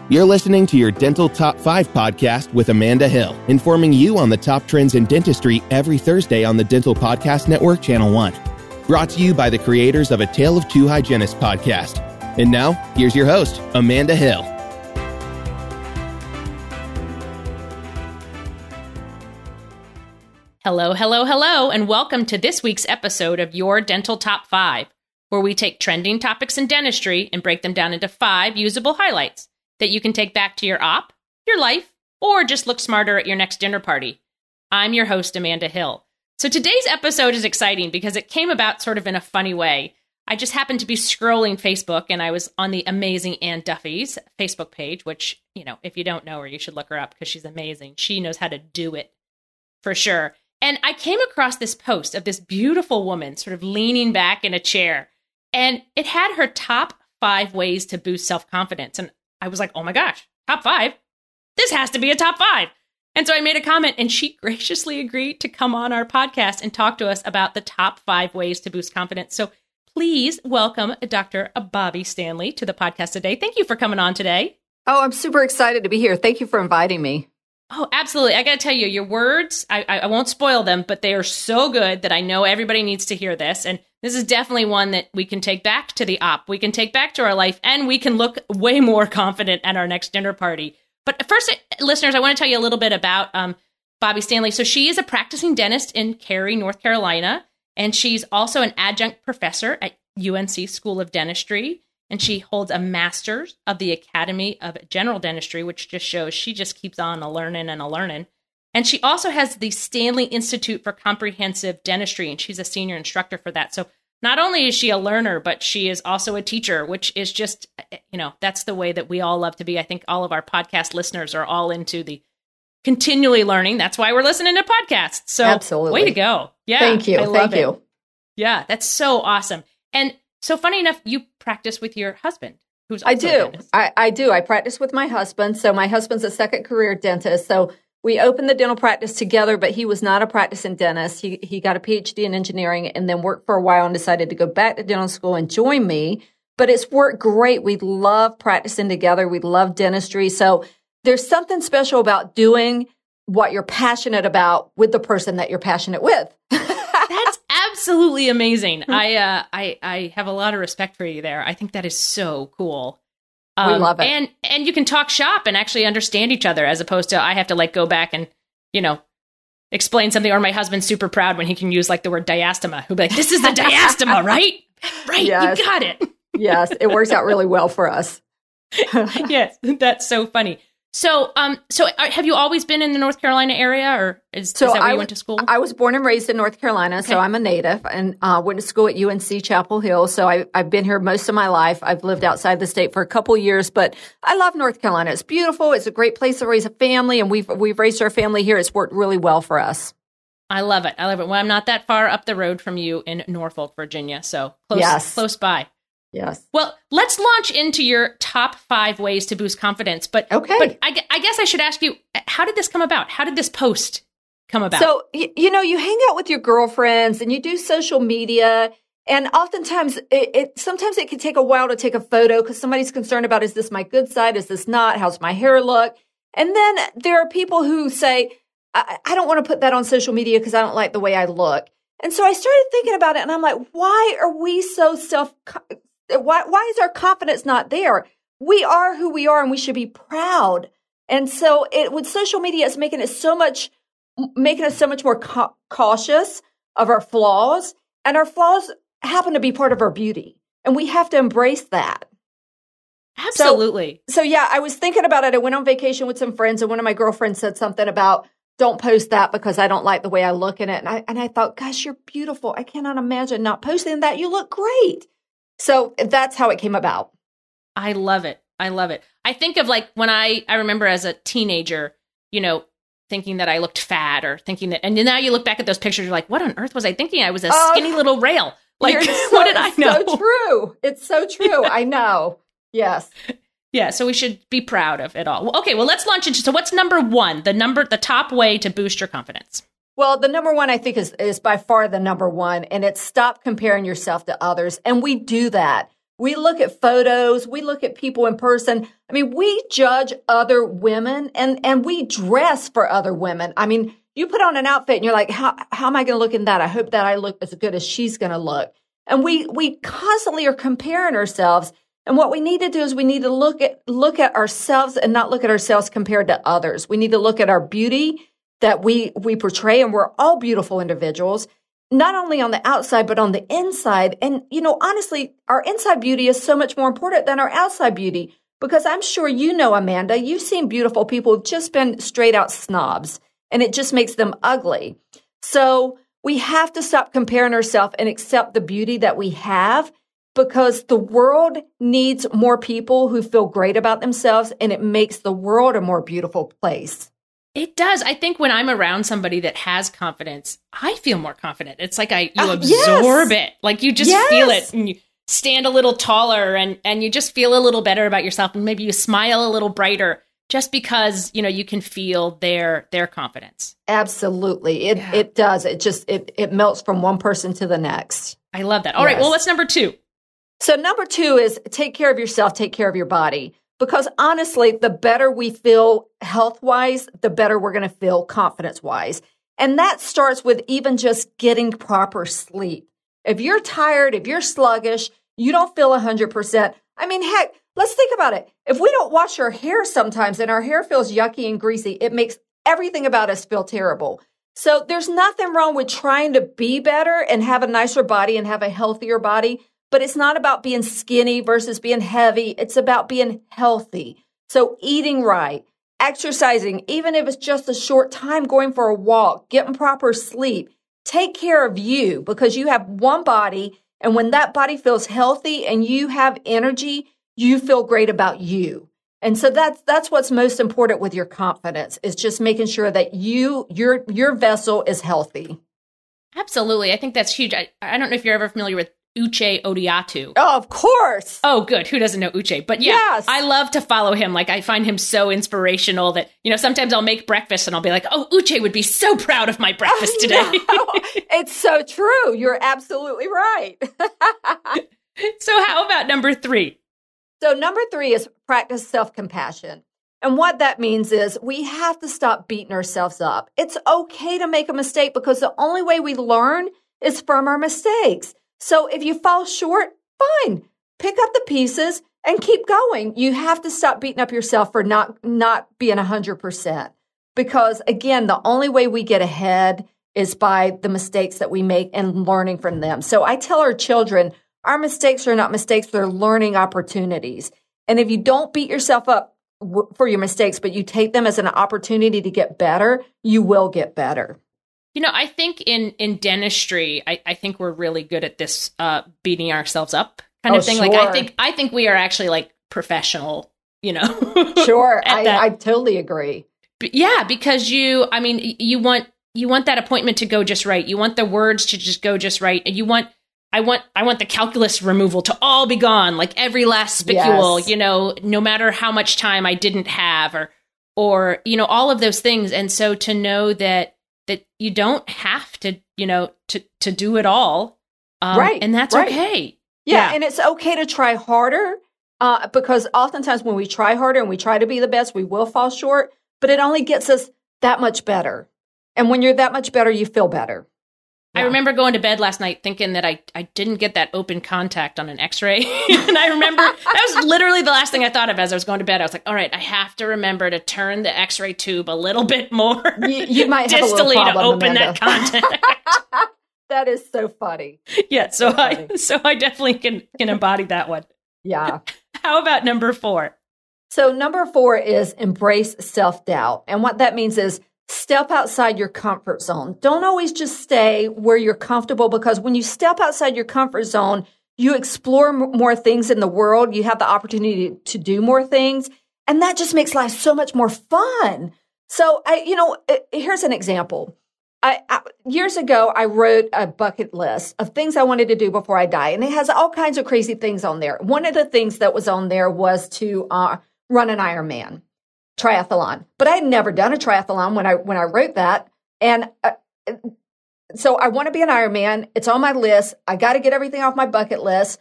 You're listening to your Dental Top 5 podcast with Amanda Hill, informing you on the top trends in dentistry every Thursday on the Dental Podcast Network, Channel 1. Brought to you by the creators of A Tale of Two Hygienists podcast. And now, here's your host, Amanda Hill. Hello, and welcome to this week's episode of Your Dental Top 5, where we take trending topics in dentistry and break them down into 5 usable highlights that you can take back to your op, your life, or just look smarter at your next dinner party. I'm your host, Amanda Hill. So today's episode is exciting because it came about sort of in a funny way. I just happened to be scrolling Facebook and I was on the amazing Ann Duffy's Facebook page, which, if you don't know her, you should look her up because she's amazing. She knows how to do it for sure. And I came across this post of this beautiful woman sort of leaning back in a chair, and it had her top 5 ways to boost self-confidence. And I was like, oh my gosh, top 5? This has to be a top 5. And so I made a comment, and she graciously agreed to come on our podcast and talk to us about the top 5 ways to boost confidence. So please welcome Dr. Bobby Stanley to the podcast today. Thank you for coming on today. Oh, I'm super excited to be here. Thank you for inviting me. Oh, absolutely. I got to tell you, your words, I won't spoil them, but they are so good that I know everybody needs to hear this. And this is definitely one that we can take back to the op, we can take back to our life, and we can look way more confident at our next dinner party. But first, listeners, I want to tell you a little bit about Bobby Stanley. So she is a practicing dentist in Cary, North Carolina, and she's also an adjunct professor at UNC School of Dentistry. And she holds a master's of the Academy of General Dentistry, which just shows she just keeps on a-learning and a-learning. And she also has the Stanley Institute for Comprehensive Dentistry, and she's a senior instructor for that. So not only is she a learner, but she is also a teacher, which is just, that's the way that we all love to be. I think all of our podcast listeners are all into the continually learning. That's why we're listening to podcasts. So absolutely. Way to go. Yeah. Thank you. Thank you. Yeah, that's so awesome. And so funny enough, you practice with your husband, who's also I do. a dentist. I do. I practice with my husband. So my husband's a second career dentist. So we opened the dental practice together, but he was not a practicing dentist. He got a PhD in engineering and then worked for a while and decided to go back to dental school and join me. But it's worked great. We love practicing together. We love dentistry. So there's something special about doing what you're passionate about with the person that you're passionate with. That's absolutely amazing. I have a lot of respect for you there. I think that is so cool. We love it. And you can talk shop and actually understand each other, as opposed to I have to go back and, explain something, or my husband's super proud when he can use the word diastema. He'll be like, this is the diastema, right? Right. Yes. You got it. Yes. It works out really well for us. Yes. That's so funny. So, have you always been in the North Carolina area, or is that where you went to school? I was born and raised in North Carolina, okay. So I'm a native, and went to school at UNC Chapel Hill. So I've been here most of my life. I've lived outside the state for a couple years, but I love North Carolina. It's beautiful. It's a great place to raise a family, and we've raised our family here. It's worked really well for us. I love it. Well, I'm not that far up the road from you in Norfolk, Virginia, so close by. Yes. Well, let's launch into your top 5 ways to boost confidence. But okay. But I guess I should ask you, how did this come about? How did this post come about? So, you hang out with your girlfriends and you do social media. And oftentimes, sometimes it can take a while to take a photo because somebody's concerned about, is this my good side? Is this not? How's my hair look? And then there are people who say, I don't want to put that on social media because I don't like the way I look. And so I started thinking about it and I'm like, why are we so why is our confidence not there? We are who we are and we should be proud. And so with social media, it's making us so much more cautious of our flaws. And our flaws happen to be part of our beauty. And we have to embrace that. Absolutely. So yeah, I was thinking about it. I went on vacation with some friends and one of my girlfriends said something about, don't post that because I don't like the way I look in it. And I thought, gosh, you're beautiful. I cannot imagine not posting that. You look great. So that's how it came about. I love it. I think of when I remember as a teenager, thinking that I looked fat or thinking that, and now you look back at those pictures, you're like, what on earth was I thinking? I was a skinny little rail. What did I know? So true. It's so true. I know. Yes. Yeah. So we should be proud of it all. Okay. Well, let's launch into, so what's number 1, the top way to boost your confidence? Well, the number 1, I think, is by far the number 1, and it's stop comparing yourself to others. And we do that. We look at photos. We look at people in person. I mean, we judge other women and we dress for other women. I mean, you put on an outfit and you're like, how am I going to look in that? I hope that I look as good as she's going to look. And we constantly are comparing ourselves. And what we need to do is we need to look at ourselves and not look at ourselves compared to others. We need to look at our beauty that we portray, and we're all beautiful individuals, not only on the outside, but on the inside. And, honestly, our inside beauty is so much more important than our outside beauty, because I'm sure Amanda, you've seen beautiful people who've just been straight out snobs, and it just makes them ugly. So we have to stop comparing ourselves and accept the beauty that we have, because the world needs more people who feel great about themselves, and it makes the world a more beautiful place. It does. I think when I'm around somebody that has confidence, I feel more confident. It's like you absorb it. Like you just feel it, and you stand a little taller, and you just feel a little better about yourself, and maybe you smile a little brighter just because, you can feel their confidence. Absolutely. It does. It melts from one person to the next. I love that. All right. Well, what's number 2? So number 2 is take care of yourself, take care of your body. Because honestly, the better we feel health-wise, the better we're going to feel confidence-wise. And that starts with even just getting proper sleep. If you're tired, if you're sluggish, you don't feel 100%. I mean, heck, let's think about it. If we don't wash our hair sometimes and our hair feels yucky and greasy, it makes everything about us feel terrible. So there's nothing wrong with trying to be better and have a nicer body and have a healthier body. But it's not about being skinny versus being heavy. It's about being healthy. So eating right, exercising, even if it's just a short time, going for a walk, getting proper sleep. Take care of you, because you have one body. And when that body feels healthy and you have energy, you feel great about you. And so that's what's most important with your confidence, is just making sure that your vessel is healthy. Absolutely. I think that's huge. I don't know if you're ever familiar with Uche Odiatu. Oh, of course. Oh, good. Who doesn't know Uche? But yeah, yes. I love to follow him. Like, I find him so inspirational that, sometimes I'll make breakfast and I'll be like, oh, Uche would be so proud of my breakfast today. It's so true. You're absolutely right. So how about number 3? So number 3 is practice self-compassion. And what that means is we have to stop beating ourselves up. It's okay to make a mistake, because the only way we learn is from our mistakes. So if you fall short, fine. Pick up the pieces and keep going. You have to stop beating up yourself for not being 100%. Because again, the only way we get ahead is by the mistakes that we make and learning from them. So I tell our children, our mistakes are not mistakes, they're learning opportunities. And if you don't beat yourself up for your mistakes, but you take them as an opportunity to get better, you will get better. I think in dentistry, I think we're really good at this beating ourselves up kind of thing. Sure. Like I think we are actually like professional, Sure, I totally agree. Yeah, because you want that appointment to go just right. You want the words to just go just right, and I want the calculus removal to all be gone, like every last spicule. Yes. No matter how much time I didn't have, or all of those things. And so to know that you don't have to, to do it all. Right. And that's right. Okay. Yeah. And it's okay to try harder, because oftentimes when we try harder and we try to be the best, we will fall short, but it only gets us that much better. And when you're that much better, you feel better. Yeah. I remember going to bed last night thinking that I didn't get that open contact on an x-ray. And I remember that was literally the last thing I thought of as I was going to bed. I was like, all right, I have to remember to turn the x-ray tube a little bit more you might have distally a little problem, to open Amanda. that contact. That is so funny. Yeah, so I definitely can embody that one. Yeah. How about number 4? So number 4 is embrace self-doubt. And what that means is step outside your comfort zone. Don't always just stay where you're comfortable, because when you step outside your comfort zone, you explore more things in the world. You have the opportunity to do more things. And that just makes life so much more fun. So here's an example. Years ago, I wrote a bucket list of things I wanted to do before I die. And it has all kinds of crazy things on there. One of the things that was on there was to run an Ironman triathlon. But I had never done a triathlon when I wrote that. And so I want to be an Ironman. It's on my list. I got to get everything off my bucket list.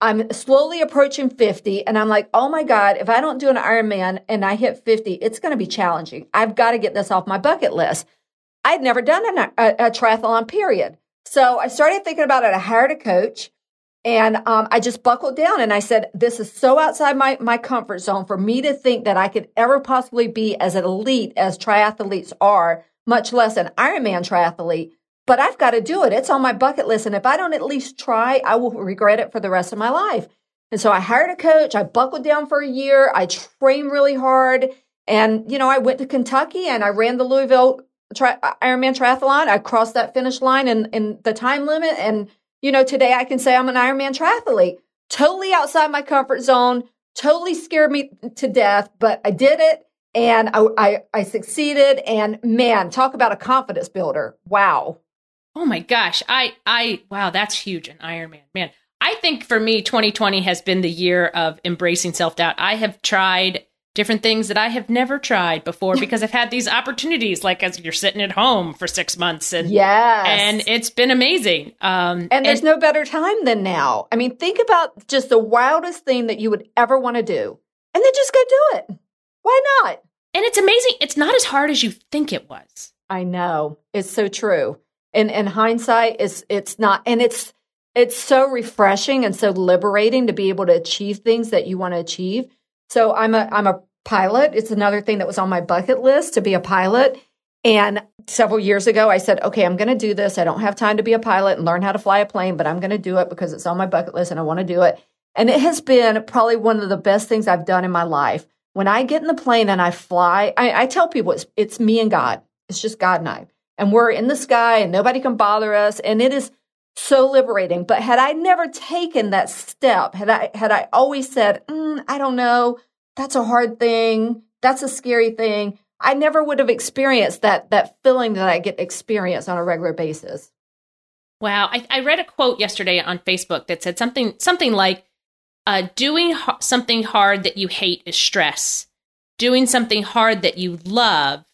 I'm slowly approaching 50 and I'm like, oh my God, if I don't do an Ironman and I hit 50, it's going to be challenging. I've got to get this off my bucket list. I'd never done a triathlon, period. So I started thinking about it. I hired a coach and I just buckled down and I said, this is so outside my comfort zone for me to think that I could ever possibly be as elite as triathletes are, much less an Ironman triathlete. But I've got to do it. It's on my bucket list. And if I don't at least try, I will regret it for the rest of my life. And so I hired a coach. I buckled down for a year. I trained really hard. And, I went to Kentucky and I ran the Louisville Ironman triathlon. I crossed that finish line in the time limit. And, today I can say I'm an Ironman triathlete. Totally outside my comfort zone. Totally scared me to death, but I did it. And I succeeded. And man, talk about a confidence builder. Wow. Oh my gosh. Wow, that's huge. An Ironman, man. I think for me, 2020 has been the year of embracing self-doubt. I have tried different things that I have never tried before because I've had these opportunities, like as you're sitting at home for 6 months. And, yes. And it's been amazing. And there's no better time than now. I mean, think about just the wildest thing that you would ever want to do and then just go do it. Why not? And it's amazing. It's not as hard as you think it was. I know. It's so true. In hindsight, it's not, and it's so refreshing and so liberating to be able to achieve things that you want to achieve. So I'm a pilot. It's another thing that was on my bucket list, to be a pilot. And several years ago, I said, okay, I'm going to do this. I don't have time to be a pilot and learn how to fly a plane, but I'm going to do it because it's on my bucket list and I want to do it. And it has been probably one of the best things I've done in my life. When I get in the plane and I fly, I tell people it's me and God. It's just God and I. And we're in the sky and nobody can bother us. And it is so liberating. But had I never taken that step, had I always said, I don't know, that's a hard thing, that's a scary thing, I never would have experienced that feeling that I get to experience on a regular basis. Wow. I read a quote yesterday on Facebook that said something like, doing something hard that you hate is stress. Doing something hard that you love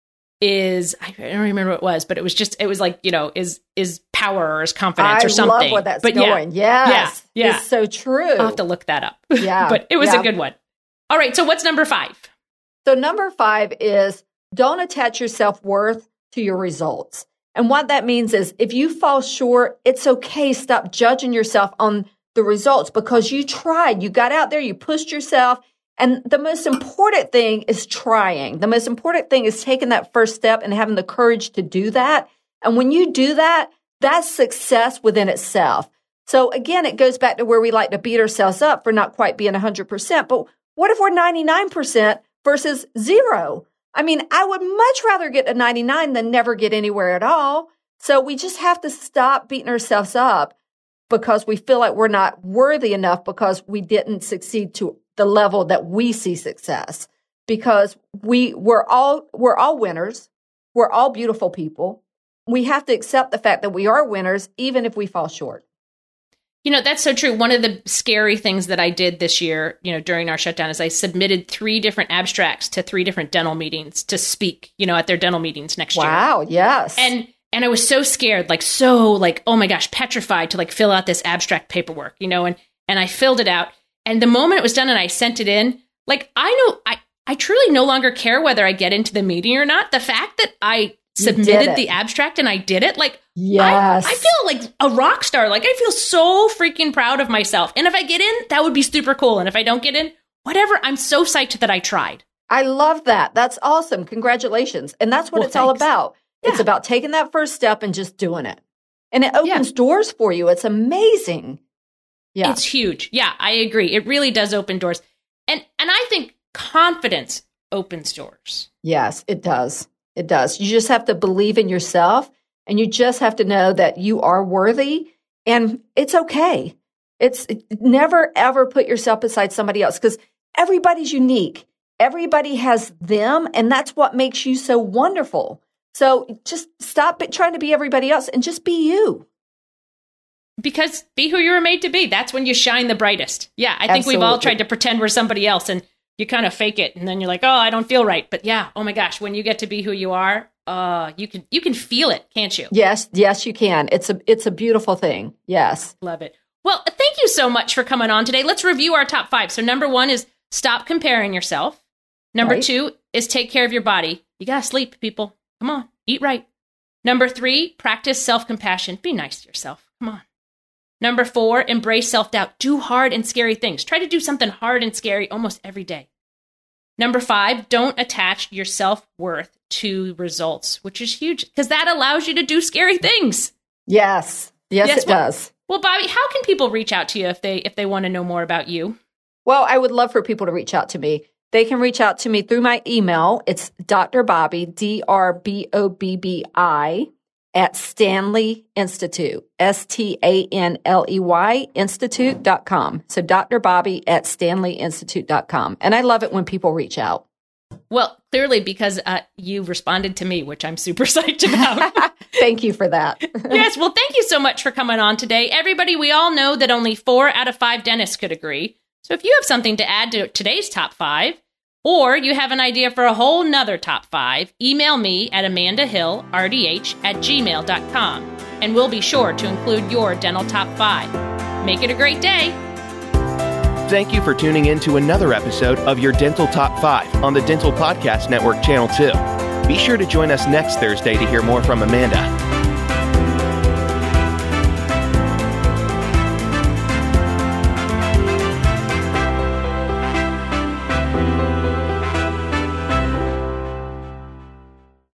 is, I don't remember what it was, but it was like, is power or is confidence or something. I love where that's going. Yes. Yeah. It's so true. I'll have to look that up. Yeah. But it was a good one. All right. So what's number 5? So number 5 is don't attach your self-worth to your results. And what that means is if you fall short, it's okay. Stop judging yourself on the results because you tried. You got out there, you pushed yourself. And the most important thing is trying. The most important thing is taking that first step and having the courage to do that. And when you do that, that's success within itself. So again, it goes back to where we like to beat ourselves up for not quite being 100%. But what if we're 99% versus 0? I mean, I would much rather get a 99 than never get anywhere at all. So we just have to stop beating ourselves up because we feel like we're not worthy enough because we didn't succeed to the level that we see success, because we're all winners. We're all beautiful people. We have to accept the fact that we are winners, even if we fall short. That's so true. One of the scary things that I did this year, during our shutdown is I submitted 3 different abstracts to 3 different dental meetings to speak, at their dental meetings next year. Wow. Yes. And I was so scared, oh my gosh, petrified to fill out this abstract paperwork, and I filled it out. And the moment it was done and I sent it in, I truly no longer care whether I get into the meeting or not. The fact that I submitted the abstract and I did it, yes. I feel like a rock star. I feel so freaking proud of myself. And if I get in, that would be super cool. And if I don't get in, whatever, I'm so psyched that I tried. I love that. That's awesome. Congratulations. And that's what it's all about. Yeah. It's about taking that first step and just doing it. And it opens doors for you. It's amazing. Yeah. It's huge. Yeah, I agree. It really does open doors. And I think confidence opens doors. Yes, it does. It does. You just have to believe in yourself and you just have to know that you are worthy and it's okay. It's never, ever put yourself beside somebody else because everybody's unique. Everybody has them and that's what makes you so wonderful. So just stop trying to be everybody else and just be you. Because be who you were made to be. That's when you shine the brightest. Yeah, I think we've all tried to pretend we're somebody else and you kind of fake it. And then you're like, oh, I don't feel right. But yeah, oh my gosh, when you get to be who you are, you can feel it, can't you? Yes, you can. It's a beautiful thing. Yes. Love it. Well, thank you so much for coming on today. Let's review our top 5. So number 1 is stop comparing yourself. Number 2 is take care of your body. You got to sleep, people. Come on, eat right. Number 3, practice self-compassion. Be nice to yourself. Come on. Number 4, embrace self-doubt. Do hard and scary things. Try to do something hard and scary almost every day. Number 5, don't attach your self-worth to results, which is huge because that allows you to do scary things. Yes, it does. Well, Bobbi, how can people reach out to you if they want to know more about you? Well, I would love for people to reach out to me. They can reach out to me through my email. It's Dr. Bobbi, DRBOBBI, at Stanley Institute, STANLEY Institute.com. So Dr. Bobbi at StanleyInstitute.com. And I love it when people reach out. Well, clearly because you responded to me, which I'm super psyched about. Thank you for that. Yes, well, thank you so much for coming on today. Everybody, we all know that only 4 out of 5 dentists could agree. So if you have something to add to today's top 5, or you have an idea for a whole nother top 5, email me at amandahilldh@gmail.com, and we'll be sure to include your dental top 5. Make it a great day. Thank you for tuning in to another episode of your Dental Top 5 on the Dental Podcast Network Channel 2. Be sure to join us next Thursday to hear more from Amanda.